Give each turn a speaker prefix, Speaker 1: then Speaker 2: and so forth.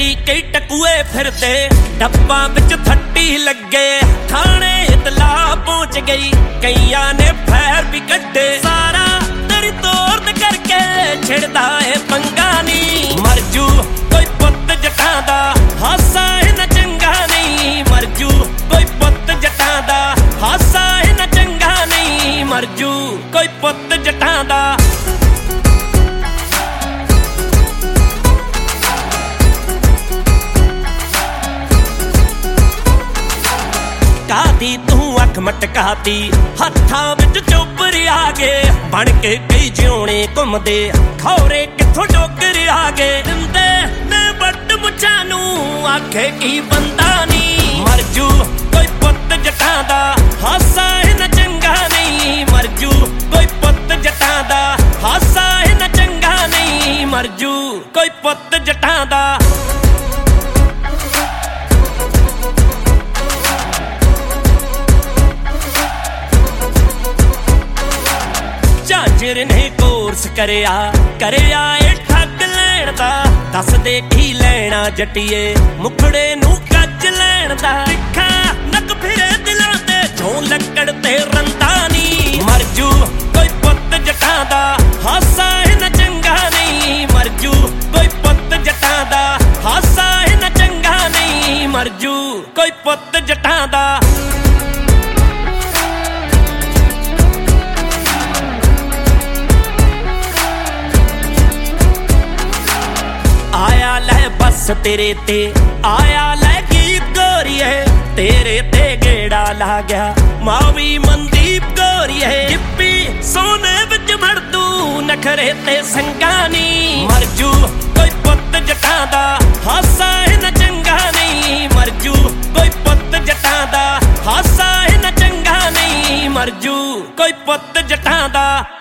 Speaker 1: गली कई टकुए फिरदे डब्बा विच थट्टी लगे थाने इतला पहुंच गई कईयां ने फैर भी कड्डे सारा तेरी तोड़ करके छिड़दा है पंगा नी मरजू कोई पुत जटां दा हासा इन्ना चंगा नहीं मरजू कोई पुत जटां दा हासा इन्ना चंगा नहीं मरजू कोई पुत जटां दा कादी तू अख मटकाती हत्थां विच चोपर आ गए बन के कई जिउणे घुमदे खौरे किथों डोगर आ गए दिंदे ने बट मुछां नूं आखे की बंदा नी मरजू कोई पुत जटां दा हासा इन्ना चंगा नहीं मरजू कोई पुत जटां दा हासा इन्ना चंगा नहीं मरजू कोई पुत जटां दा झांझर ने कोर्स करिया ए ठग लैण दा दस दे की लैणा जटिए मुखड़े नूं कज लैण दा तिखा नक फिरे दिलां ते जो लकड़ ते रंदा नी मरजू कोई पुत जटां दा हासा इन्ना चंगा नहीं मरजू कोई पुत जटां दा हासा इन्ना चंगा नहीं मरजू कोई पुत जटां दा आया लै बस तेरे ते आया लै गीत गोरिए तेरे ते गेड़ा ला गया मावी मनदीप गोरिए गिप्पी सोने विच भरदू नखरे ते संगानी मरजू कोई पुत जटां दा हासा इन्ना चंगा नहीं मरजू कोई पुत जटां दा हासा इन्ना चंगा नहीं मरजू कोई पुत जटां दा